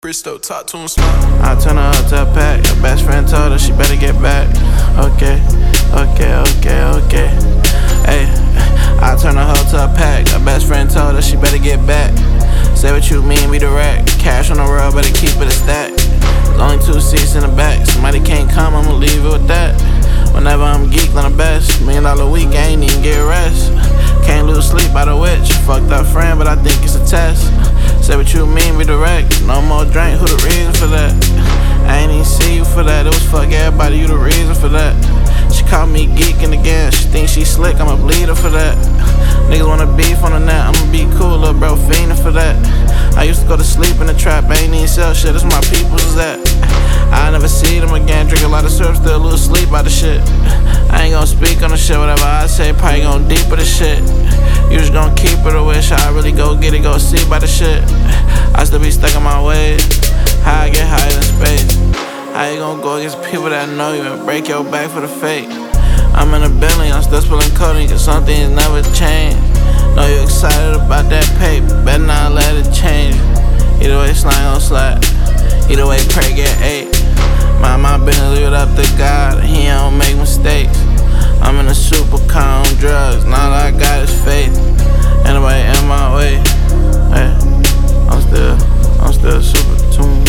Bristow, talk to him smart. I turn her up to a pack. Her best friend told her she better get back. Okay. Hey, I turn her up to a pack. Her best friend told her she better get back. Say what you mean, we direct. Cash on the road, better keep it a stack. There's only 2 seats in the back. Somebody can't come, I'ma leave it with that. Whenever I'm geeked, I'm the best. $1 million a week, I ain't even get rest. Can't lose sleep by the witch. Fucked up friend, but I think it's a test. Say what you mean, we direct. No more drink, who the reason for that? I ain't even see you for that. It was fuck everybody, you the reason for that. She called me geeking again. She think she slick, I'ma bleed her for that. Niggas wanna beef on the net, I'ma be cool, little bro, fiending for that. I used to go to sleep in the trap, I ain't even sell shit, that's where my peoples is at. I never see them again, drink a lot of syrup, still lose sleep by the shit. I ain't gon' speak on the shit, whatever I say, probably gon' deeper the shit. You just gon' keep it a wish, I really go get it, go see by the shit. I still be stuck in my ways, how I get higher than space. How you gon' go against people that know you and break your back for the fake? I'm in a Bentley, I'm still spilling codeine, cause some things never change. Know you excited about that paper, better not let it change. Either way, slime gon' slap. Either way, pray get 8. Mind my business, leave it up to God, he don't make mistakes. I'm in a super car on drugs, now all I got is faith. Anyway, in my way, hey, I'm still super tuned.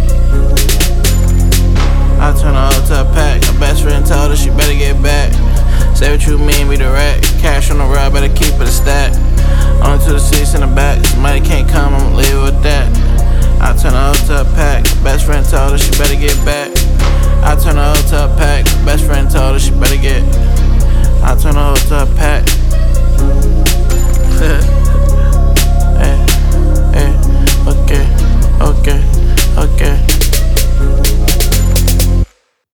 I turn her up to a pack. Her best friend told her she better get back. Say what you mean, we direct. Cash on the road, better keep it a stack. Only 2 seats in the back. Somebody can't come, I'ma leave it with that. I turn her up to a pack. Her best friend told her she better get back. I turn her up to a pack. Her best friend told her she better get. I turn her up to a pack.